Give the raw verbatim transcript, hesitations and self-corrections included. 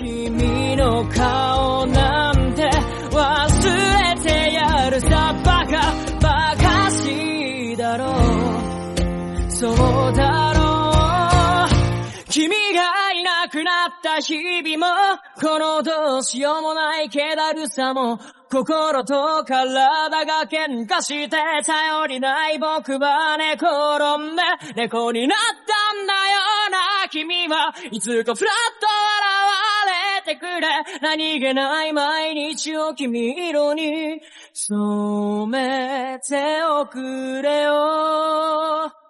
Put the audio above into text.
君の顔なんて忘れてやるさバカバカしいだろうそうだろう君がいなくなった日々もこのどうしようもない気だるさも心と体が喧嘩して頼りない僕は寝転んで猫になったんだよな君はいつかふらっと現れてくれ何気ない毎日を君色に染めておくれよ